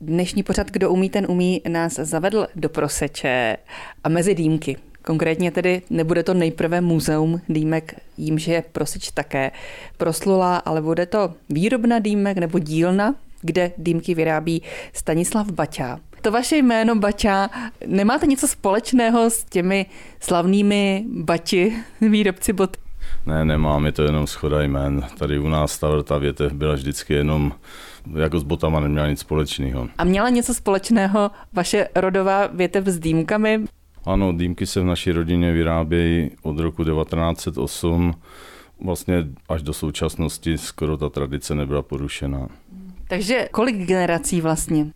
Dnešní pořad Kdo umí, ten umí nás zavedl do Proseče a mezi dýmky. Konkrétně tedy nebude to nejprve muzeum dýmek, jímž je Proseč také proslula, ale bude to výrobna dýmek nebo dílna, kde dýmky vyrábí Stanislav Baťa. To vaše jméno Baťa, nemáte něco společného s těmi slavnými Baťi, výrobci bot? Ne, nemám, je to jenom shoda jmén. Tady u nás ta větev byla vždycky jenom, jako s botama neměla nic společného. A měla něco společného vaše rodová větev s dýmkami? Ano, dýmky se v naší rodině vyrábějí od roku 1908. Vlastně až do současnosti skoro ta tradice nebyla porušena. Takže kolik generací vlastně?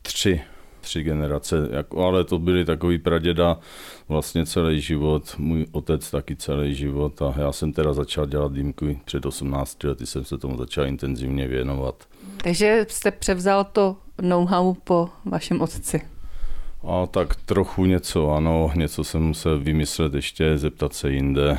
Tři generace, ale to byly takový praděda vlastně celý život, můj otec taky celý život a já jsem teda začal dělat dýmky před 18 lety, jsem se tomu začal intenzivně věnovat. Takže jste převzal to know-how po vašem otci? A tak trochu něco, ano, něco jsem musel vymyslet ještě, zeptat se jinde.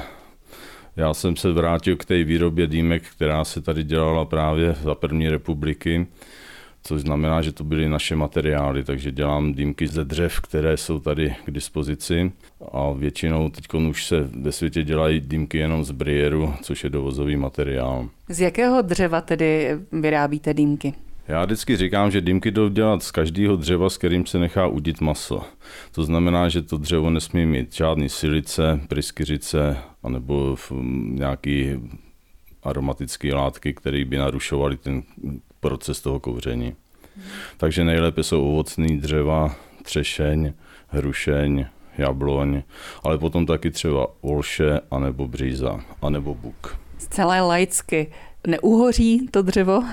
Já jsem se vrátil k té výrobě dýmek, která se tady dělala právě za první republiky, což znamená, že to byly naše materiály, takže dělám dýmky ze dřev, které jsou tady k dispozici a většinou teď už se ve světě dělají dýmky jenom z briéru, což je dovozový materiál. Z jakého dřeva tedy vyrábíte dýmky? Já vždycky říkám, že dýmky jdou dělat z každého dřeva, s kterým se nechá udit maso. To znamená, že to dřevo nesmí mít žádný silice, pryskyřice anebo nějaký aromatické látky, které by narušovaly ten proces toho kouření. Takže nejlépe jsou ovocný dřeva, třešeň, hrušeň, jabloň, ale potom taky třeba olše, anebo bříza, anebo buk. Zcela laicky. Neuhoří to dřevo?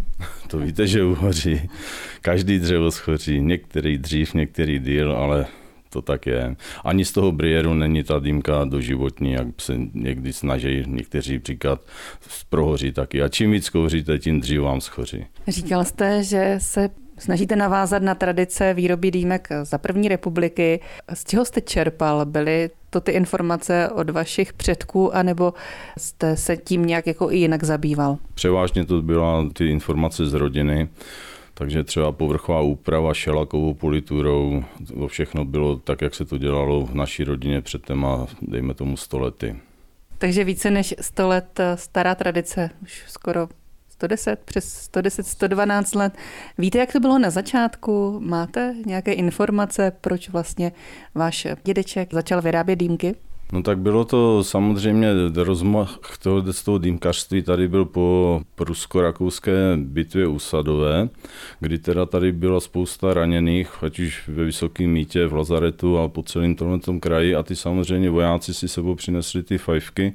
To víte, že uhoří. Každý dřevo schoří. Některý dřív, některý díl, ale to tak je. Ani z toho briéru není ta dýmka doživotní, jak se někdy snaží někteří říkat, prohoří taky. A čím víc kouříte, tím dřív vám schoří. Říkal jste, že se snažíte navázat na tradice výroby dýmek za první republiky. Z čeho jste čerpal? Byly to ty informace od vašich předků, anebo jste se tím nějak jako i jinak zabýval? Převážně to byla ty informace z rodiny, takže třeba povrchová úprava šelakovou politurou, to všechno bylo tak, jak se to dělalo v naší rodině před téma, dejme tomu 100 lety. Takže více než 100 let stará tradice, už skoro 110, přes 110, 112 let. Víte, jak to bylo na začátku? Máte nějaké informace, proč vlastně váš dědeček začal vyrábět dýmky? No tak bylo to samozřejmě rozmach toho dýmkařství tady byl po prusko-rakouské bitvě u Sadové, kdy teda tady byla spousta raněných, ať už ve Vysokém Mýtě, v lazaretu a po celém tomto kraji a ty samozřejmě vojáci si sebou přinesli ty fajfky.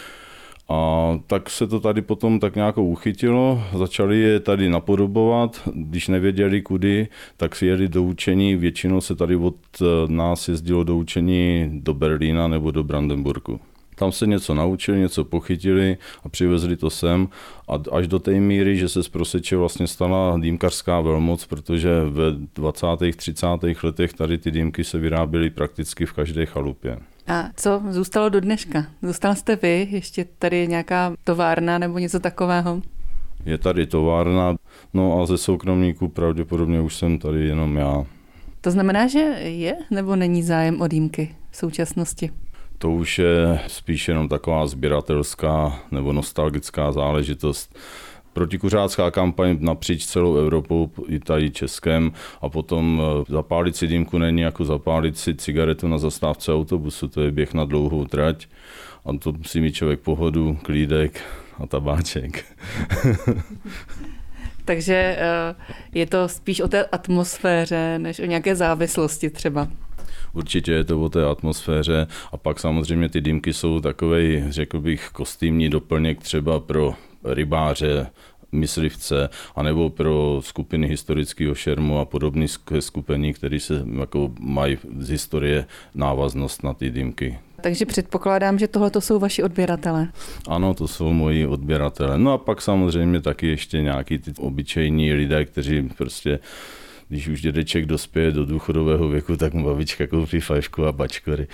A tak se to tady potom tak nějak uchytilo, začali je tady napodobovat, když nevěděli kudy, tak si jeli do učení, většinou se tady od nás jezdilo do učení do Berlína nebo do Brandenburgu. Tam se něco naučili, něco pochytili a přivezli to sem a až do té míry, že se z Proseče vlastně stala dýmkařská velmoc, protože ve 20. 30. letech tady ty dýmky se vyráběly prakticky v každé chalupě. A co zůstalo do dneška? Zůstal jste vy? Ještě tady nějaká továrna nebo něco takového? Je tady továrna, no a ze soukromníků pravděpodobně už jsem tady jenom já. To znamená, že je nebo není zájem o dýmky v současnosti? To už je spíš jenom taková sběratelská nebo nostalgická záležitost. Protikuřácká kampaň napříč celou Evropou, i tady Českem a potom zapálit si dýmku není jako zapálit si cigaretu na zastávce autobusu, to je běh na dlouhou trať a to musí mít člověk pohodu, klídek a tabáček. Takže je to spíš o té atmosféře, než o nějaké závislosti třeba. Určitě je to o té atmosféře a pak samozřejmě ty dýmky jsou takovej, řekl bych, kostýmní doplněk třeba pro rybáře, myslivce, anebo pro skupiny historického šermu a podobné skupiny, které se jako mají z historie návaznost na ty dýmky. Takže předpokládám, že tohle jsou vaši odběratele. Ano, to jsou moji odběratele. No a pak samozřejmě taky ještě nějaký ty obyčejní lidé, kteří prostě když už dědeček dospěje do důchodového věku, tak mu babička koupí fajfku a bačkory.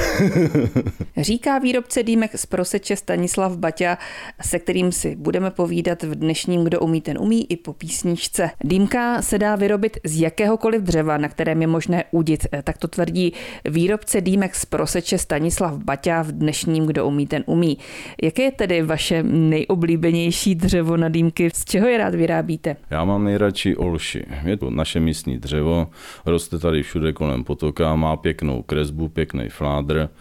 Říká výrobce dýmek z Proseče Stanislav Baťa, se kterým si budeme povídat v dnešním Kdo umí, ten umí i po písničce. Dýmka se dá vyrobit z jakéhokoliv dřeva, na kterém je možné udit. Tak to tvrdí výrobce dýmek z Proseče Stanislav Baťa v dnešním Kdo umí, ten umí. Jaké je tedy vaše nejoblíbenější dřevo na dýmky? Z čeho je rád vyrábíte? Já mám nejradši olši. Je to naše místní dřevo, roste tady všude kolem potoka, má pěknou kresbu, pěkný fládr,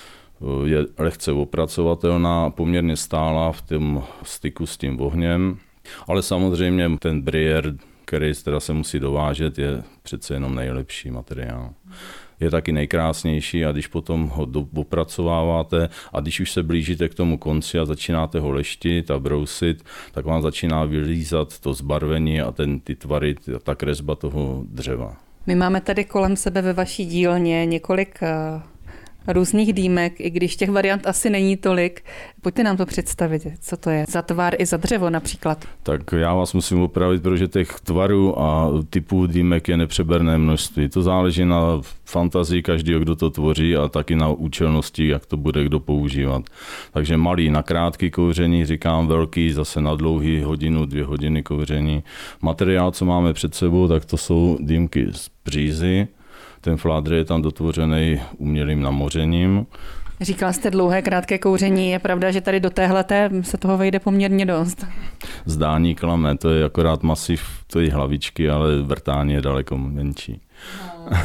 je lehce opracovatelná, poměrně stálá v tom styku s tím ohněm, ale samozřejmě ten briér, který teda se musí dovážet, je přece jenom nejlepší materiál. Je taky nejkrásnější a když potom ho opracováváte a když už se blížíte k tomu konci a začínáte ho leštit a brousit, tak vám začíná vylízat to zbarvení a ty tvary, ta kresba toho dřeva. My máme tady kolem sebe ve vaší dílně několik různých dýmek, i když těch variant asi není tolik. Pojďte nám to představit, co to je za tvar i za dřevo například. Tak já vás musím opravit, protože těch tvarů a typů dýmek je nepřeberné množství. To záleží na fantazii každého, kdo to tvoří a taky na účelnosti, jak to bude kdo používat. Takže malý na krátký kouření, říkám velký zase na dlouhý hodinu, 2 hodiny kouření. Materiál, co máme před sebou, tak to jsou dýmky z břízy. Ten fládr je tam dotvořený umělým namořením. Říkala jste dlouhé, krátké kouření. Je pravda, že tady do téhleté se toho vejde poměrně dost. Zdání klame, to je akorát masiv té hlavičky, ale vrtání je daleko menší. No.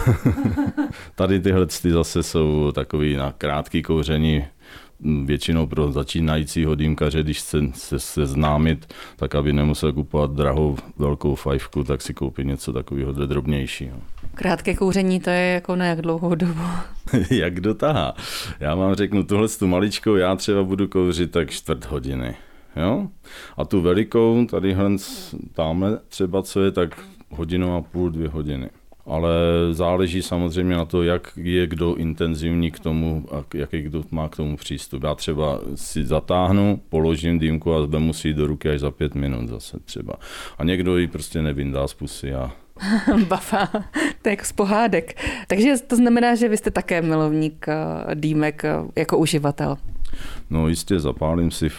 Tady tyhle zase jsou takový na krátké kouření, většinou pro začínajícího dýmkaře, když chce se seznámit, tak aby nemusel kupovat drahou velkou fajfku, tak si koupí něco takového drobnějšího. Krátké kouření, to je jako na jak dlouhou dobu? Jak dotahá. Já vám řeknu, tuhle tu maličkou, já třeba budu kouřit tak 4 hodiny. Jo? A tu velikou, tadyhle tamhle třeba, co je, tak 1,5 hodiny, 2 hodiny. Ale záleží samozřejmě na to, jak je kdo intenzivní k tomu a jaký kdo má k tomu přístup. Já třeba si zatáhnu, položím dýmku a vezmu si ji do ruky až za 5 minut zase třeba. A někdo ji prostě nevyndá z pusy a Bafa, to je jako z pohádek. Takže to znamená, že vy jste také milovník dýmek jako uživatel. No jistě, zapálím si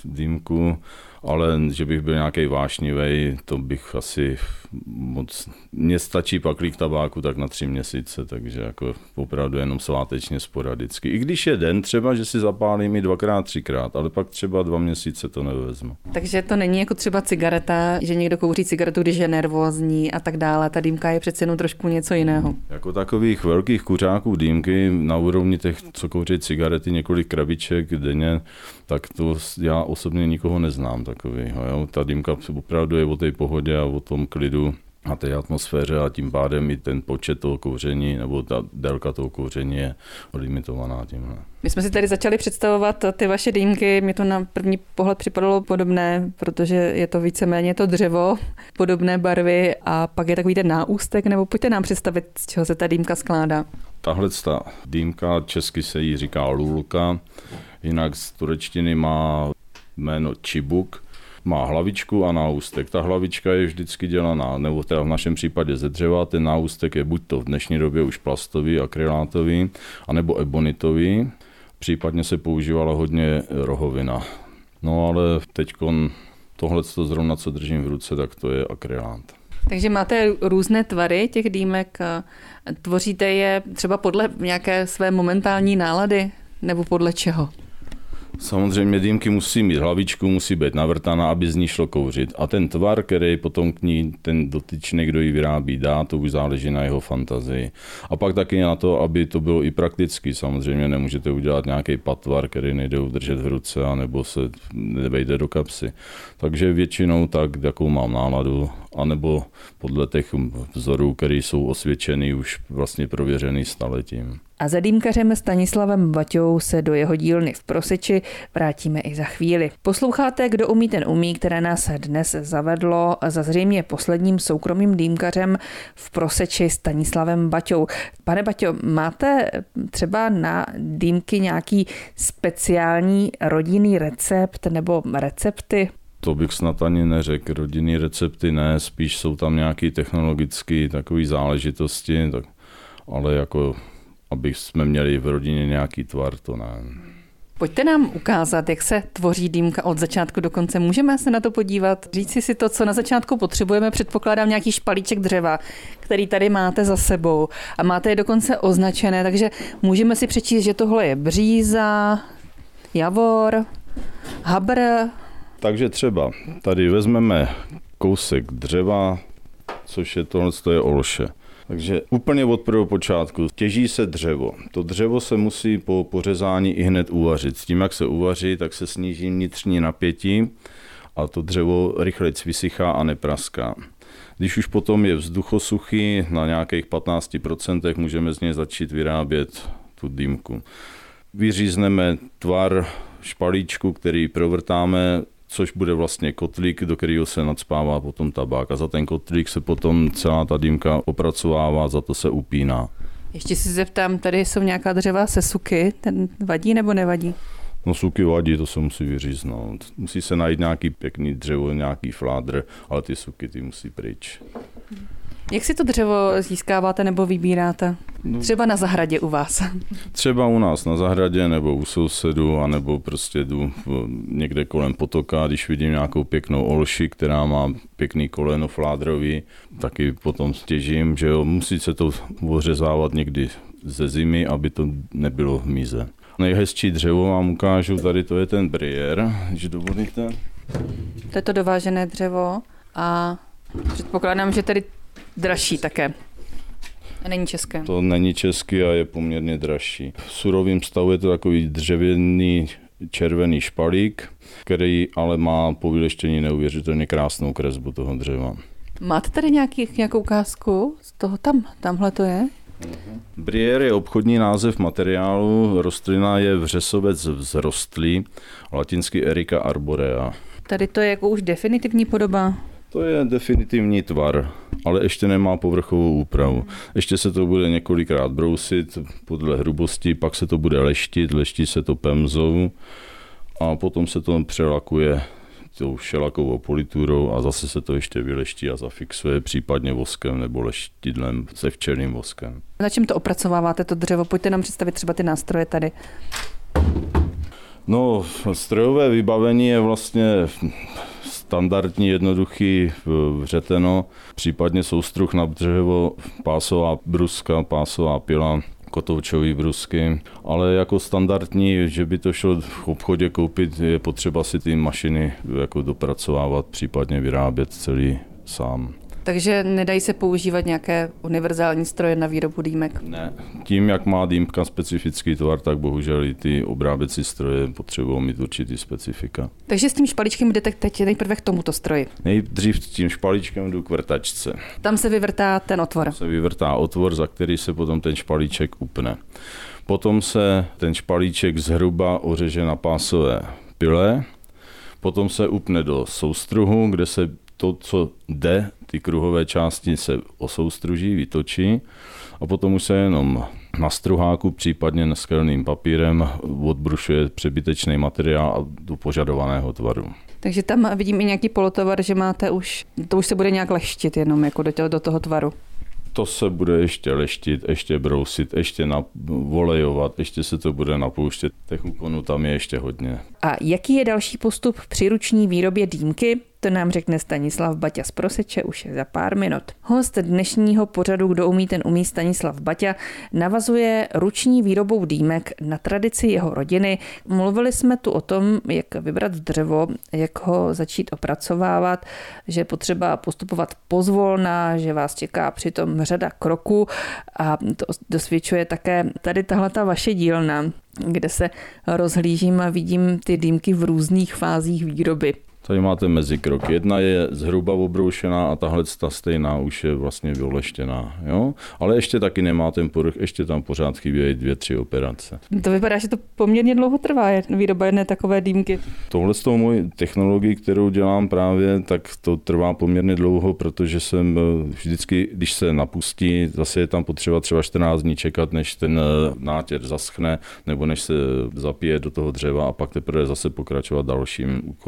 dýmku, ale že bych byl nějaký vášnivý, to bych asi moc... Mně stačí paklík tabáku tak na 3 měsíce, takže jako opravdu jenom svátečně sporadicky. I když je den třeba, že si zapálím i 2x, 3x, ale pak třeba 2 měsíce to nevezmu. Takže to není jako třeba cigareta, že někdo kouří cigaretu, když je nervózní a tak dále. Ta dýmka je přece jenom trošku něco jiného. Jako takových velkých kuřáků dýmky na úrovni těch, co kouří cigarety, několik krabiček denně, tak to já osobně nikoho neznám takovýho. Jo? Ta dýmka opravdu je o té pohodě a o tom klidu a té atmosféře a tím pádem i ten počet toho kouření nebo ta délka toho kouření je limitovaná tímhle. My jsme si tady začali představovat ty vaše dýmky, mě to na první pohled připadalo podobné, protože je to víceméně to dřevo, podobné barvy a pak je takový ten náústek, nebo pojďte nám představit, z čeho se ta dýmka skládá. Tahle dýmka, česky se jí říká lulka, jinak z turečtiny má jméno čibuk, má hlavičku a náústek. Ta hlavička je vždycky dělaná, nebo teda v našem případě ze dřeva, ten náústek je buď to v dnešní době už plastový, akrylátový, anebo ebonitový. Případně se používala hodně rohovina. No ale teďkon tohleto zrovna, co držím v ruce, tak to je akrylát. Takže máte různé tvary těch dýmek, tvoříte je třeba podle nějaké své momentální nálady, nebo podle čeho? Samozřejmě dýmky musí mít hlavičku, musí být navrtaná, aby z ní šlo kouřit. A ten tvar, který potom k ní ten dotyčný, kdo ji vyrábí, dá, to už záleží na jeho fantazii. A pak taky na to, aby to bylo i prakticky. Samozřejmě nemůžete udělat nějaký patvar, který nejde udržet v ruce, anebo se nevejde do kapsy. Takže většinou tak, jakou mám náladu, anebo podle těch vzorů, které jsou osvědčený, už vlastně prověřený staletím. A za dýmkařem Stanislavem Baťou se do jeho dílny v Proseči vrátíme i za chvíli. Posloucháte Kdo umí, ten umí, které nás dnes zavedlo za zřejmě posledním soukromým dýmkařem v Proseči Stanislavem Baťou. Pane Baťo, máte třeba na dýmky nějaký speciální rodinný recept nebo recepty? To bych snad ani neřekl. Rodinný recepty ne, spíš jsou tam nějaké technologické takové záležitosti, tak, ale jako aby jsme měli v rodině nějaký tvar, to ne. Pojďte nám ukázat, jak se tvoří dýmka od začátku do konce. Můžeme se na to podívat, říct si to, co na začátku potřebujeme. Předpokládám nějaký špalíček dřeva, který tady máte za sebou a máte je dokonce označené, takže můžeme si přečíst, že tohle je bříza, javor, habr. Takže třeba tady vezmeme kousek dřeva, což je tohle, to je olše. Takže úplně od prvního počátku těží se dřevo. To dřevo se musí po pořezání i hned uvařit. S tím, jak se uvaří, tak se sníží vnitřní napětí a to dřevo rychleji vysychá a nepraská. Když už potom je vzduchosuchý, na nějakých 15% můžeme z něj začít vyrábět tu dýmku. Vyřízneme tvar špalíčku, který provrtáme, což bude vlastně kotlík, do kterého se nacpává potom tabák. A za ten kotlík se potom celá ta dýmka opracovává, za to se upíná. Ještě si zeptám, tady jsou nějaká dřeva se suky, ten vadí nebo nevadí? No suky vadí, to se musí vyříznout. Musí se najít nějaký pěkný dřevo, nějaký fládr, ale ty suky ty musí pryč. Jak si to dřevo získáváte nebo vybíráte? Třeba na zahradě u vás? Třeba u nás na zahradě nebo u sousedu, anebo prostě jdu někde kolem potoka, když vidím nějakou pěknou olši, která má pěkný koleno fládrový, taky potom stěžím, že jo, musí se to ořezávat někdy ze zimy, aby to nebylo v míze. Nejhezčí dřevo vám ukážu, tady to je ten briér, když dovolíte. To je to dovážené dřevo a předpokládám, že tady dražší také. A není české. To není český a je poměrně dražší. V surovém stavu je to takový dřevěný červený špalík, který ale má po vyleštění neuvěřitelně krásnou kresbu toho dřeva. Máte tady nějakou ukázku z toho tamhle to je? Briér je obchodní název materiálu, rostlina je vřesovec vzrostlý, latinsky Erica arborea. Tady to je jako už definitivní podoba? To je definitivní tvar, ale ještě nemá povrchovou úpravu. Ještě se to bude několikrát brousit podle hrubosti, pak se to bude leští se to pemzou a potom se to přelakuje tou šelakovou politurou a zase se to ještě vyleští a zafixuje případně voskem nebo leštidlem se včelným voskem. Na čem to opracováváte, to dřevo? Pojďte nám představit třeba ty nástroje tady. No, strojové vybavení je vlastně standardní, jednoduchý vřeteno, případně soustruh na dřevo, pásová bruska, pásová pila, kotoučové brusky, ale jako standardní, že by to šlo v obchodě koupit, je potřeba si ty mašiny jako dopracovávat, případně vyrábět celý sám. Takže nedají se používat nějaké univerzální stroje na výrobu dýmek? Ne. Tím, jak má dýmka specifický tvar, tak bohužel i ty obráběcí stroje potřebují mít určitý specifika. Takže s tím špalíčkem jdete teď nejprve k tomuto stroji? Nejdřív s tím špalíčkem jdu k vrtačce. Tam se vyvrtá ten otvor? Tam se vyvrtá otvor, za který se potom ten špalíček upne. Potom se ten špalíček zhruba ořeže na pásové pile, potom se upne do soustruhu, kde se to, co jde, ty kruhové části se osoustruží, vytočí a potom už se jenom na struháku, případně skelným papírem odbrušuje přebytečný materiál a do požadovaného tvaru. Takže tam vidím i nějaký polotovar, že máte to už se bude nějak leštit jenom jako do toho tvaru. To se bude ještě leštit, ještě brousit, ještě volejovat, ještě se to bude napouštět. Těch úkonů tam je ještě hodně. A jaký je další postup při ruční výrobě dýmky? To nám řekne Stanislav Baťa z Proseče už za pár minut. Host dnešního pořadu Kdo umí, ten umí, Stanislav Baťa, navazuje ruční výrobou dýmek na tradici jeho rodiny. Mluvili jsme tu o tom, jak vybrat dřevo, jak ho začít opracovávat, že je potřeba postupovat pozvolna, že vás čeká přitom řada kroků a to dosvědčuje také tady tahleta vaše dílna, kde se rozhlížím a vidím ty dýmky v různých fázích výroby. Tady máte mezikrok. Jedna je zhruba obroušená a tahle ta stejná už je vlastně vyleštěná. Jo? Ale ještě taky nemá ten povrch, ještě tam pořád chybějí 2-3 operace. To vypadá, že to poměrně dlouho trvá, výroba jedné takové dýmky. Tohle s tou mojí technologií, kterou dělám právě, tak to trvá poměrně dlouho, protože jsem vždycky, když se napustí, zase je tam potřeba třeba 14 dní čekat, než ten nátěr zaschne, nebo než se zapije do toho dřeva a pak teprve zase pokračovat dalším úkonem.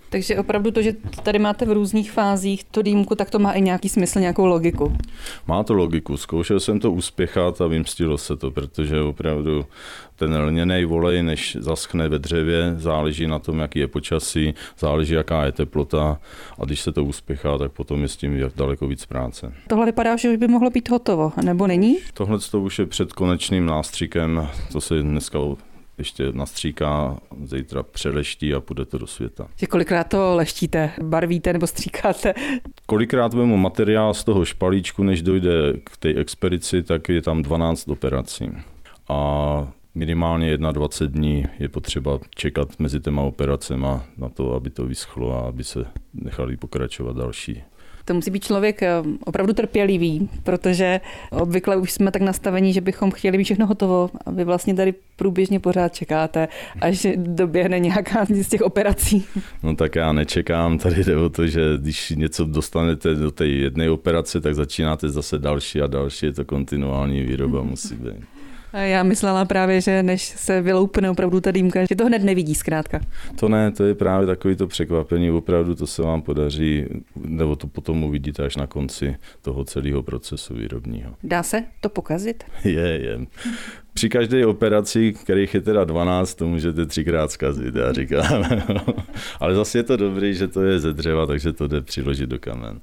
Takže opravdu to, že tady máte v různých fázích tu dýmku, tak to má i nějaký smysl, nějakou logiku. Má to logiku. Zkoušel jsem to uspěchat a vymstilo se to, protože opravdu ten lněnej volej, než zaschne ve dřevě, záleží na tom, jaký je počasí, záleží, jaká je teplota a když se to uspěchá, tak potom je s tím daleko víc práce. Tohle vypadá, že už by mohlo být hotovo, nebo není? Tohle to už je před konečným nástřikem, to se dneska ještě nastříká, zítra přeleští a půjde to do světa. Že kolikrát to leštíte, barvíte nebo stříkáte? Kolikrát vemu materiál z toho špalíčku, než dojde k té expedici, tak je tam 12 operací. A minimálně 21 dní je potřeba čekat mezi těma operacema na to, aby to vyschlo a aby se nechali pokračovat další. To musí být člověk opravdu trpělivý, protože obvykle už jsme tak nastavení, že bychom chtěli mít všechno hotovo a vy vlastně tady průběžně pořád čekáte, až doběhne nějaká z těch operací. No tak já nečekám, tady jde o to, že když něco dostanete do té jedné operace, tak začínáte zase další a další, je to kontinuální výroba musí být. A já myslela právě, že než se vyloupne opravdu ta dýmka, že to hned nevidí zkrátka. To ne, to je právě takový to překvapení, opravdu to se vám podaří, nebo to potom uvidíte až na konci toho celého procesu výrobního. Dá se to pokazit? Je. Při každé operaci, kterých je teda 12, to můžete 3krát zkazit, já říkám. Ale zase je to dobrý, že to je ze dřeva, takže to jde přiložit do kamen.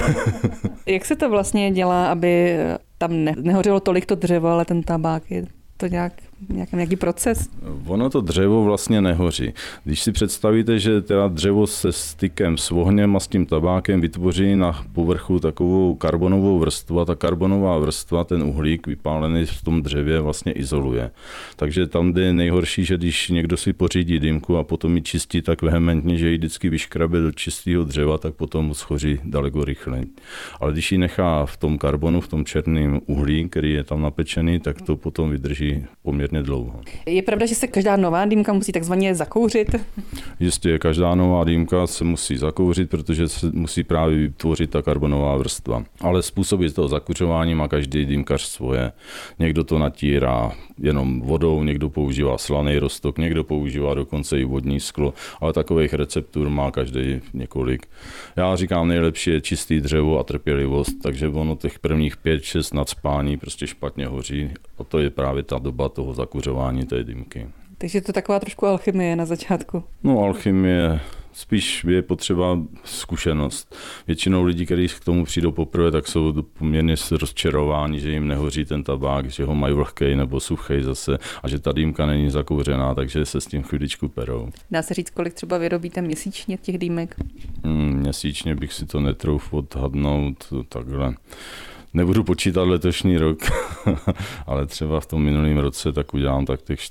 Jak se to vlastně dělá, aby tam nehořelo tolik to dřevo, ale ten tabák je to nějaký proces? Ono to dřevo vlastně nehoří. Když si představíte, že teda dřevo se stykem s ohněm a s tím tabákem vytvoří na povrchu takovou karbonovou vrstvu a ta karbonová vrstva ten uhlík vypálený v tom dřevě vlastně izoluje. Takže tam je nejhorší, že když někdo si pořídí dýmku a potom ji čistí tak vehementně, že ji vždycky vyškrabe do čistého dřeva, tak potom schoří daleko rychleji. Ale když ji nechá v tom karbonu, v tom černém uhlí, který je tam napečený, tak to potom vydrží poměrně dlouho. Je pravda, že se každá nová dýmka musí takzvaně zakouřit? Jistě, každá nová dýmka se musí zakouřit, protože se musí právě vytvořit ta karbonová vrstva. Ale způsoby toho zakuřování má každý dýmkař svoje. Někdo to natírá jenom vodou, někdo používá slaný roztok, někdo používá dokonce i vodní sklo, ale takových receptur má každý několik. Já říkám, nejlepší je čistý dřevo a trpělivost, takže ono těch prvních 5-6 nadspání prostě špatně hoří a to je právě ta doba toho zakuřování té dýmky. Takže to je taková trošku alchymie na začátku. No alchymie, spíš je potřeba zkušenost. Většinou lidí, kteří k tomu přijdou poprvé, tak jsou poměrně rozčarováni, že jim nehoří ten tabák, že ho mají vlhkej nebo suchej zase a že ta dýmka není zakouřená, takže se s tím chviličku perou. Dá se říct, kolik třeba vyrobíte měsíčně těch dýmek? Měsíčně bych si to netroufl odhadnout takhle. Nebudu počítat letošní rok, ale třeba v tom minulém roce tak udělám tak těch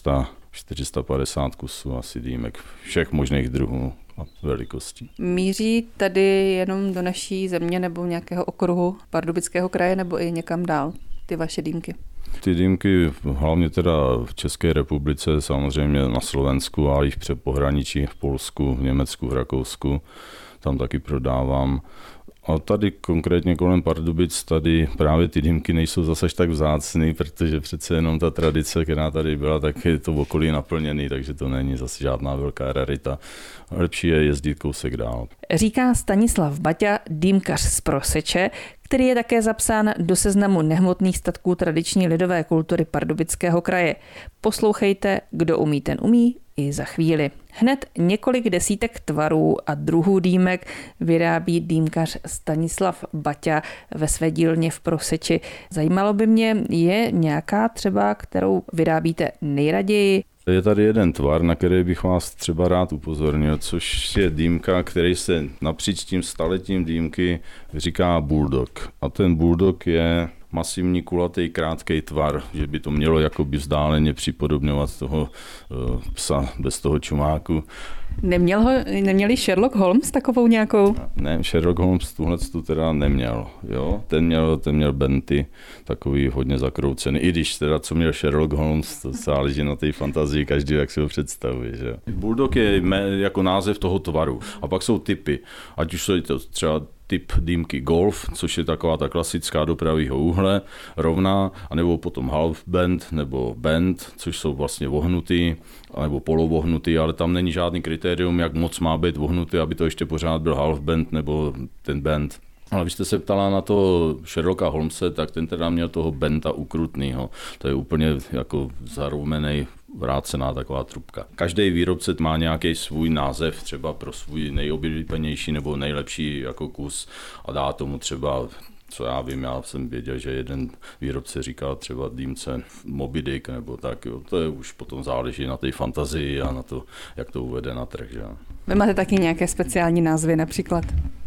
450 kusů asi dýmek všech možných druhů a velikostí. Míří tady jenom do naší země nebo nějakého okruhu Pardubického kraje nebo i někam dál ty vaše dýmky? Ty dýmky hlavně teda v České republice, samozřejmě na Slovensku, ale i v pohraničí v Polsku, v Německu, v Rakousku, tam taky prodávám. A tady konkrétně kolem Pardubic, tady právě ty dýmky nejsou zase tak vzácný, protože přece jenom ta tradice, která tady byla, tak je to v okolí naplněný, takže to není zase žádná velká rarita. Lepší je jezdit kousek dál. Říká Stanislav Baťa, dýmkař z Proseče, který je také zapsán do seznamu nehmotných statků tradiční lidové kultury Pardubického kraje. Poslouchejte, kdo umí, ten umí, i za chvíli. Hned několik desítek tvarů a druhů dýmek vyrábí dýmkař Stanislav Baťa ve své dílně v Proseči. Zajímalo by mě, je nějaká třeba, kterou vyrábíte nejraději? Je tady jeden tvar, na který bych vás třeba rád upozornil, což je dýmka, který se napříč tím staletím dýmky říká bulldog. A ten bulldog je masivní, kulatý, krátký tvar, že by to mělo jakoby vzdáleně připodobňovat toho psa bez toho čumáku. Neměli Sherlock Holmes takovou nějakou? Ne, Sherlock Holmes tuhletu teda neměl. Jo? Ten měl Benty, takový hodně zakroucený. I když teda, co měl Sherlock Holmes, to záleží na té fantazii, každý jak si ho představuje. Že? Bulldog je jako název toho tvaru. A pak jsou typy. Ať už jsou to třeba typ dýmky Golf, což je taková ta klasická do pravého úhle, rovná, anebo potom half bend nebo bend, což jsou vlastně vohnutý, nebo polovohnutý, ale tam není žádný kritérium, jak moc má být vohnutý, aby to ještě pořád byl half bend nebo ten bend. Ale když jste se ptala na to Sherlocka Holmese, tak ten teda měl toho benta ukrutnýho. To je úplně jako zaroumenej, vrácená taková trubka. Každý výrobce má nějaký svůj název, třeba pro svůj nejoblíbenější nebo nejlepší jako kus a dá tomu třeba, co já vím, já jsem věděl, že jeden výrobce říká třeba dýmce Moby Dick nebo tak, jo. To je už potom záleží na té fantazii a na to, jak to uvede na trh. Že? Vy máte taky nějaké speciální názvy například?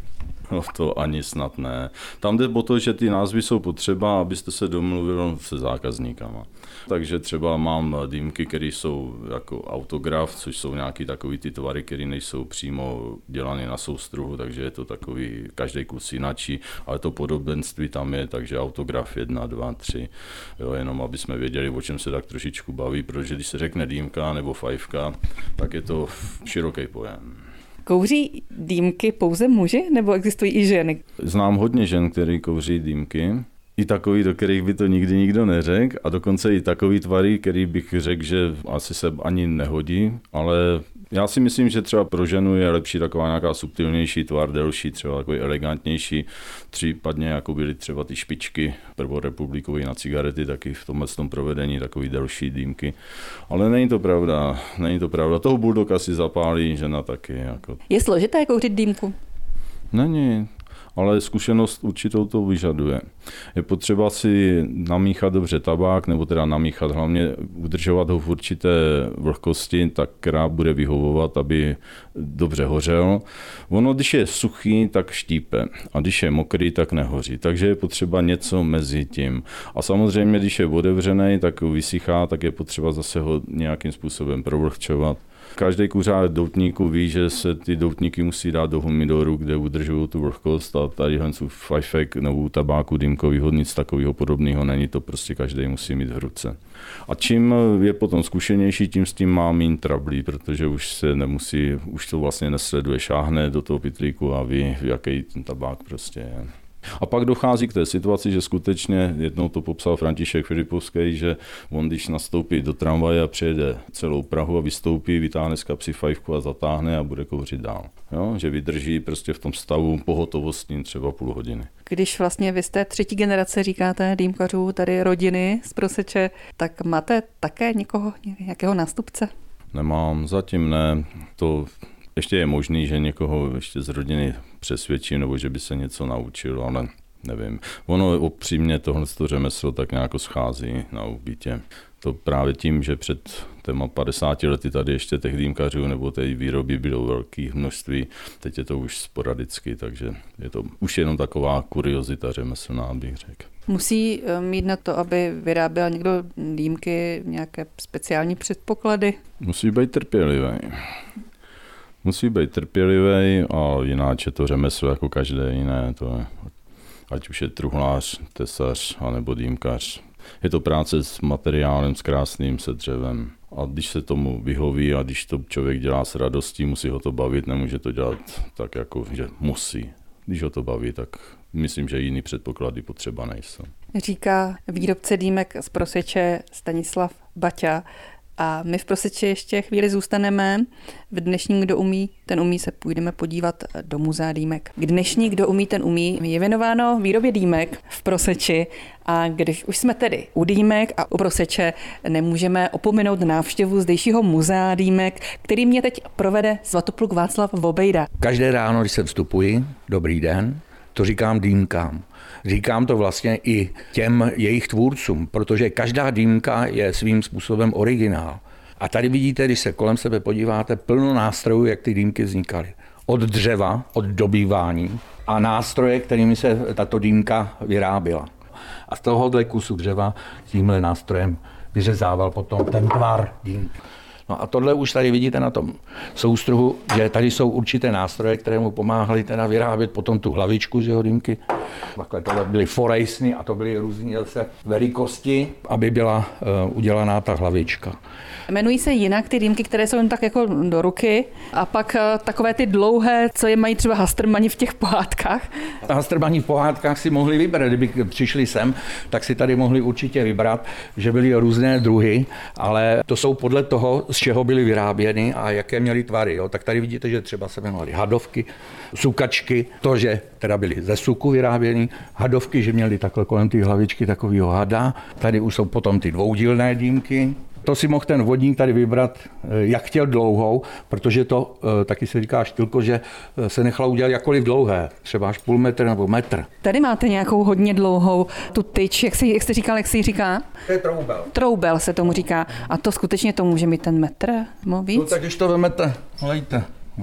No to ani snad ne. Tam jde o to, že ty názvy jsou potřeba, abyste se domluvil se zákazníkama. Takže třeba mám dýmky, které jsou jako autograf, což jsou nějaký takový ty tvary, které nejsou přímo dělané na soustruhu, takže je to takový každý kus jinačí, ale to podobenství tam je, takže autograf 1, 2, 3, jo, jenom aby jsme věděli, o čem se tak trošičku baví, protože když se řekne dýmka nebo fajfka, tak je to široký pojem. Kouří dýmky pouze muži, nebo existují i ženy? Znám hodně žen, který kouří dýmky. I takový, do kterých by to nikdy nikdo neřekl, a dokonce i takový tvary, který bych řekl, že asi se ani nehodí, ale já si myslím, že třeba pro ženu je lepší taková nějaká subtilnější tvar, delší, třeba takový elegantnější, případně jako byly třeba ty špičky prvorepublikový na cigarety, taky v tomhle provedení takový delší dýmky. Ale není to pravda. Toho bulldoga si zapálí žena taky. Jako. Je složité kouřit dýmku? Není. Ale zkušenost určitou to vyžaduje. Je potřeba si namíchat dobře tabák, nebo teda namíchat, hlavně udržovat ho v určité vlhkosti, tak která bude vyhovovat, aby dobře hořel. Ono, když je suchý, tak štípe, a když je mokrý, tak nehoří. Takže je potřeba něco mezi tím. A samozřejmě, když je otevřený, tak vysychá, tak je potřeba zase ho nějakým způsobem provlhčovat. Každý kuřák doutníku ví, že se ty doutníky musí dát do humidoru, kde udržují tu vlhkost, a tady fajfek nebo tabáku dýmkovýho nic takového podobného není, to prostě každý musí mít v ruce. A čím je potom zkušenější, tím s tím má méně trablí, protože už se nemusí, už to vlastně nesleduje, šáhne do toho pytlíku a ví, jaký ten tabák prostě je. A pak dochází k té situaci, že skutečně, jednou to popsal František Filipovský, že on, když nastoupí do tramvaje a přijede celou Prahu a vystoupí, vytáhne z kapsy fajfku a zatáhne a bude kouřit dál. Jo? Že vydrží prostě v tom stavu pohotovostním třeba půl hodiny. Když vlastně vy jste třetí generace, říkáte, dýmkařů, tady rodiny z Proseče, tak máte také někoho, nějakého nástupce? Nemám, zatím ne. To ještě je možný, že někoho ještě z rodiny přesvědčí, nebo že by se něco naučil, ale nevím. Ono upřímně tohle řemeslo tak nějak schází na úbytě. To právě tím, že před těma 50 lety tady ještě těch dýmkařů nebo té výroby bylo velké množství, teď je to už sporadicky, takže je to už jenom taková kuriozita řemeslná, bych řekl. Musí mít na to, aby vyráběl někdo dýmky, nějaké speciální předpoklady? Musí být trpělivý. Musí být trpělivý a jináč je to řemeslo jako každé jiné. To je, ať už je truhlář, tesař anebo dýmkař. Je to práce s materiálem, s krásným, se dřevem. A když se tomu vyhoví a když to člověk dělá s radostí, musí ho to bavit, nemůže to dělat tak jako, že musí. Když ho to baví, tak myslím, že jiný předpoklady potřeba nejsou. Říká výrobce dýmek z Proseče Stanislav Baťa. A my v Proseči ještě chvíli zůstaneme. V dnešním Kdo umí, ten umí se půjdeme podívat do muzea dýmek. Dnešní Kdo umí, ten umí je věnováno výrobě dýmek v Proseči. A když už jsme tedy u dýmek a u Proseče, nemůžeme opomenout návštěvu zdejšího muzea dýmek, který mě teď provede svatopluk Václav Vobejda. Každé ráno, když se vstupuji, dobrý den, to říkám dýmkám. Říkám to vlastně i těm jejich tvůrcům, protože každá dýmka je svým způsobem originál. A tady vidíte, když se kolem sebe podíváte, plno nástrojů, jak ty dýmky vznikaly. Od dřeva, od dobývání a nástroje, kterými se tato dýmka vyráběla. A z tohohle kusu dřeva tímhle nástrojem vyřezával potom ten tvar dýmky. No a tohle už tady vidíte na tom soustruhu, že tady jsou určité nástroje, které mu pomáhaly teda vyrábět potom tu hlavičku z jeho dýmky. Takhle tohle byly forejsny a to byly různé zase velikosti, aby byla udělaná ta hlavička. Jmenují se jinak ty dýmky, které jsou jen tak jako do ruky, a pak takové ty dlouhé, co je mají třeba hastrmani v těch pohádkách. Hastrmani v pohádkách si mohli vybrat, kdyby přišli sem, tak si tady mohli určitě vybrat, že byly různé druhy, ale to jsou podle toho, z čeho byly vyráběny a jaké měly tvary. Jo. Tak tady vidíte, že třeba se jmenovaly hadovky, sukačky, to, že teda byly ze suku vyráběny, hadovky, že měly takhle kolem té hlavičky takovýho hada. Tady už jsou potom ty dvoudílné dýmky. To si mohl ten vodník tady vybrat, jak chtěl dlouhou, protože to taky se říká štylko, že se nechalo udělat jakkoliv dlouhé, třeba až půl metr nebo metr. Tady máte nějakou hodně dlouhou tu tyč, jak jste říkal, jak se jí říká? To je troubel. Troubel se tomu říká. A to skutečně to může mít ten metr? Víc? No tak když to vemete, lejte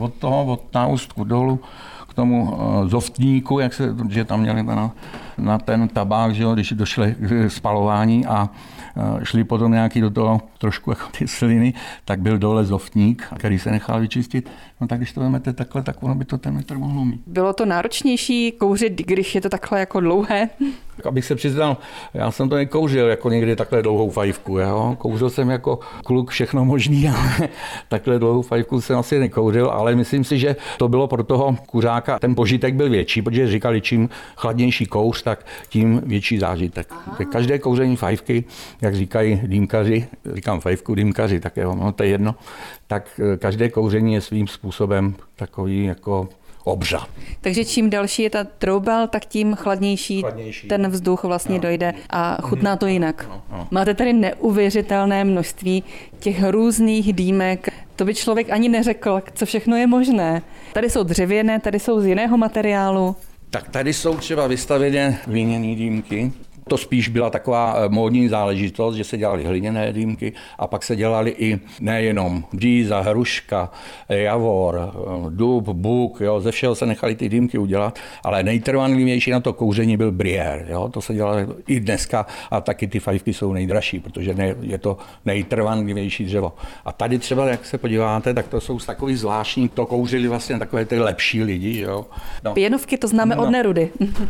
od náustku dolů k tomu zoftníku, že tam měli na ten tabák, že jo, když došli k spalování a šli potom nějaký do toho trošku jako ty sliny, tak byl dole zoftník, který se nechal vyčistit. No tak když to vezmete takhle, tak ono by to ten metr mohlo mít. Bylo to náročnější kouřit, když je to takhle jako dlouhé? Tak abych se přiznal, já jsem to nekouřil jako někdy takhle dlouhou fajfku. Jo? Kouřil jsem jako kluk všechno možný, ale takhle dlouhou fajfku jsem asi nekouřil, ale myslím si, že to bylo pro toho kuřáka, ten požitek byl větší, protože říkali, čím chladnější kouř, tak tím větší zážitek. Každé kouření fajfky, jak říkají dýmkaři, říkám fajfku dýmkaři, tak jo, no to je jedno, tak každé kouření je svým způsobem takový jako obřad. Takže čím další je ta troubel, tak tím chladnější ten vzduch vlastně dojde a chutná to jinak. No. Máte tady neuvěřitelné množství těch různých dýmek. To by člověk ani neřekl, co všechno je možné. Tady jsou dřevěné, tady jsou z jiného materiálu. Tak tady jsou třeba vystavěné hliněné dýmky. To spíš byla taková módní záležitost, že se dělaly hliněné dýmky a pak se dělaly i nejenom bříza, hruška, javor, dub, buk, jo, ze všeho se nechali ty dýmky udělat, ale nejtrvanlivější na to kouření byl briér. Jo, to se dělalo i dneska a taky ty fajfky jsou nejdražší, protože je to nejtrvanlivější dřevo. A tady třeba, jak se podíváte, tak to jsou takový zvláštní, to kouřili vlastně takové ty lepší lidi. Jo. No. Pěnovky to známe od Nerudy.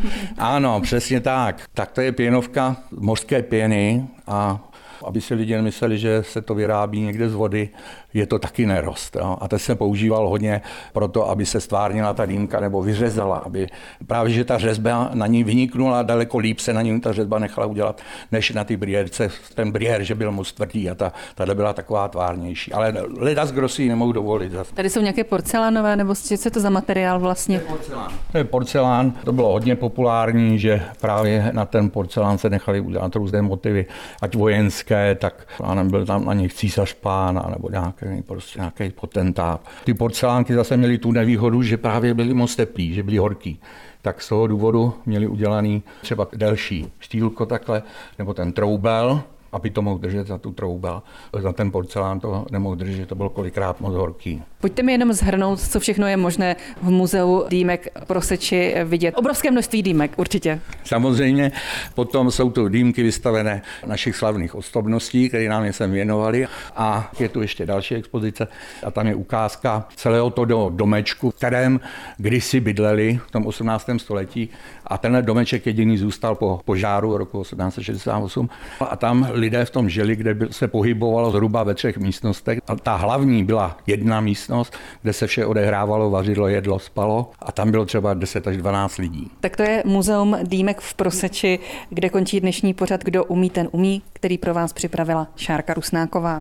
Ano, přesně tak. Tak to je pěnovka mořské pěny a aby si lidi nemysleli, že se to vyrábí někde z vody, je to taky nerost. Jo? A to se používal hodně proto, aby se stvárnila ta dýmka nebo vyřezala, aby právě, že ta řezba na ní vyniknula, daleko líp se na ní ta řezba nechala udělat, než na ty briérce. Ten briér, že byl moc tvrdý a ta byla taková tvárnější. Ale ledas kdo si ji nemohou dovolit. Tady jsou nějaké porcelánové, nebo co je to za materiál vlastně? To je porcelán. To bylo hodně populární, že právě na ten porcelán se nechali udělat různé motivy, ať vojenské, tak byl tam na nich císař Pán nebo nějaký potentát. Ty porcelánky zase měly tu nevýhodu, že právě byly moc teplý, že byly horký. Tak z toho důvodu měli udělaný třeba delší štýlko takhle, nebo ten troubel, aby to mohl držet za tu troubel. Za ten porcelán to nemohl držet, to bylo kolikrát moc horký. Pojďte mi jenom shrnout, co všechno je možné v muzeu dýmek pro Seči vidět. Obrovské množství dýmek, určitě. Samozřejmě, potom jsou tu dýmky vystavené našich slavných osobností, které nám je sem věnovali. A je tu ještě další expozice a tam je ukázka celého toho domečku, v kterém kdysi bydleli v tom 18. století. A tenhle domeček jediný zůstal po požáru roku 1868. A tam lidé v tom žili, kde se pohybovalo zhruba ve 3 místnostech. A ta hlavní byla jedna místnost, kde se vše odehrávalo, vařilo, jedlo, spalo. A tam bylo třeba 10 až 12 lidí. Tak to je muzeum dýmek v Proseči, kde končí dnešní pořad Kdo umí, ten umí, který pro vás připravila Šárka Rusnáková.